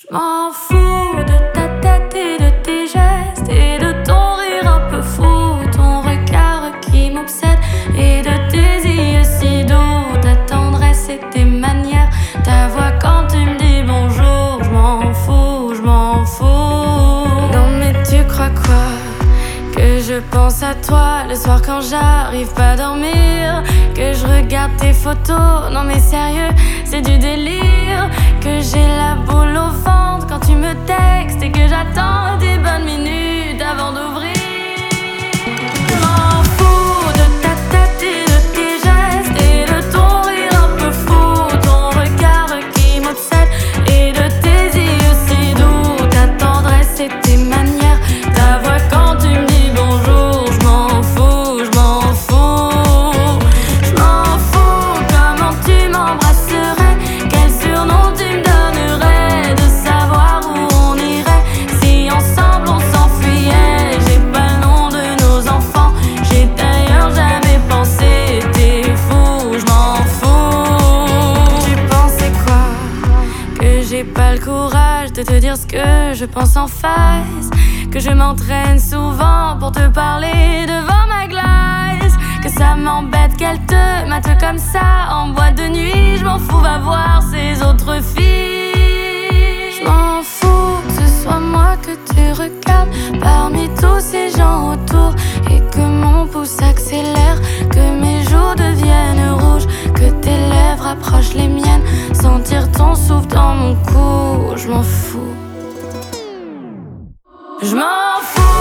M'en fous de ta tête et de tes gestes et de ton rire un peu fou, ton regard qui m'obsède et de tes yeux si doux, ta tendresse et tes manières, ta voix quand tu me dis bonjour. J'm'en fous, j'm'en fous. Non mais tu crois quoi? Que je pense à toi le soir quand j'arrive pas à dormir, que je regarde tes photos, non mais sérieux, c'est du délire, que j'ai la boule au ventre quand tu me textes et que j'attends des bonnes minutes avant d'ouvrir. Je m'en fous de ta tête et de tes gestes et de ton rire un peu fou, ton regard qui m'obsède et de tes yeux si doux, ta tendresse et tes manières, ta voix quand tu me dis bonjour. Je m'en fous, je m'en fous. Je m'en fous comment tu m'embrasserais, quel surnom tu me donnerais, de savoir où on irait si ensemble on s'enfuyait. J'ai pas le nom de nos enfants, j'ai d'ailleurs jamais pensé. T'es fou, je m'en fous. Tu pensais quoi? Que j'ai pas le courage de te dire ce que je pense en face, que je m'entraîne souvent pour te parler devant ma glace, que ça m'embête qu'elle te mate comme ça en boîte de nuit. Je m'en fous, va voir ces autres filles. Je m'en fous que ce soit moi que tu regardes parmi tous ces gens autour, et que mon pouce accélère, que mes joues deviennent rouges, que tes lèvres approchent les miennes, sentir ton souffle dans mon cou. Je m'en fous. Je m'en fous.